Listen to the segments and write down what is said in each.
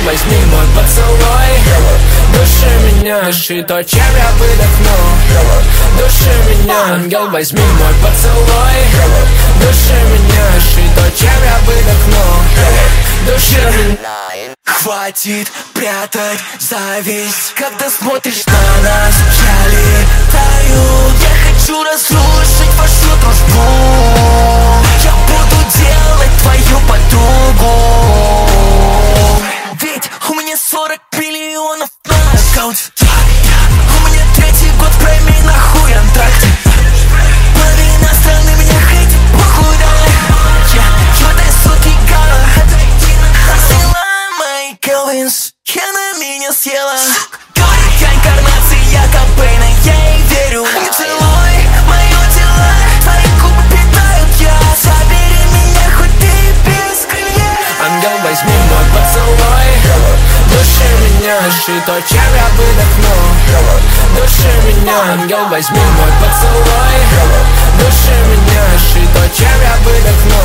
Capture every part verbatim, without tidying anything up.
возьми мой поцелуй. Души меня, дыши то, чем я выдохну. Души меня, ангел, возьми мой поцелуй. Души меня, дыши то, чем я выдохну. Души меня. Хватит прятать зависть, когда смотришь на нас. Я летаю, я хочу разрушить вашу дружбу. Я буду делать твою подругу. Ведь у меня сорок миллионов на аккаунте. У меня третий год в прайме, нахуй антракт. Половина страны меня хейтит, похуй, да. Я в этой сутки гала. Келвинс, я на меня съела. Говорит, я инкарнация Кобейна, я ей верю. Не целуй мое тело, твои губы питают я. Забери меня хоть ты без крылья. Ангел, возьми мой поцелуй. Души меня, дыши то, чем я выдохну. Души меня, ангел, возьми мой поцелуй. Души меня, дыши то, чем я выдохну.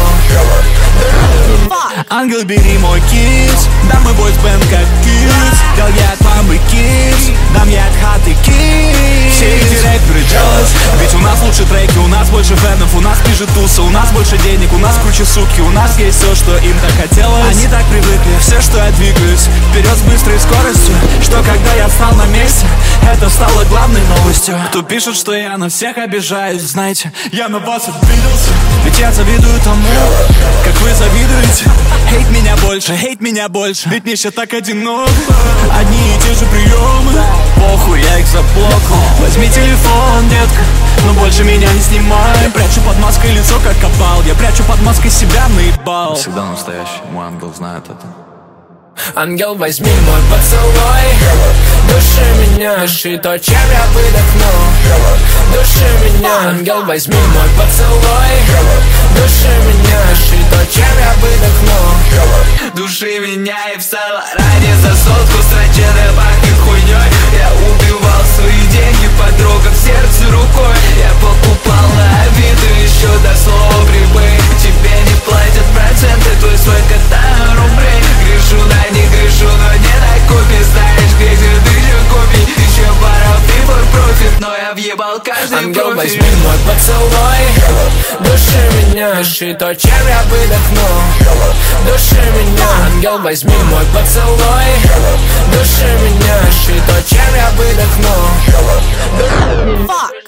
Ангел, бери мой кис, дам мы бойсбенд как кис. Дал я от мамы кис, дам я от хаты кис. Все эти рэперы jealous, ведь у нас лучше треки, у нас больше фенов, у нас ближе туса, у нас больше денег, у нас круче сутки, у нас есть все, что им так хотелось. Они так привыкли, все, что я двигаюсь вперед с быстрой скоростью, что когда я встал на месте, это стало главной новостью. Кто пишет, что я на всех обижаюсь, знаете, я на вас обиделся. Ведь я завидую тому, как вы завидуете. Хейт меня больше, хейт меня больше, ведь мне сейчас так одиноко. Одни и те же приемы, похуй, я их заблокал. Возьми телефон, детка, но больше меня не снимай. Прячу под маской лицо, как копал. Я прячу под маской себя, наебал. Всегда настоящий, мой ангел знает это. Ангел, возьми мой поцелуй. Души меня, дыши то, чем я выдохну. Души меня, ангел, возьми мой поцелуй. Души меня, дыши то, чем я выдохну. Души меня и встала ради за сотку. Сроченая пахнет хуйней. Я убивал свои деньги, потрогав сердце рукой. Я покупал на Авито еще до слова прибыль. Тебе не платят проценты, твой свой кота рублей. Грешу, да не грешу, но не накупи. Знаешь, где тысяча копий. Еще пара фибр профит, но я въебал каждый Ангел, профиль. возьми мой поцелуй. Души меня, дыши то, чем я выдохну. Души меня, ангел, возьми мой поцелуй. Души меня, дыши то, чем я выдохну.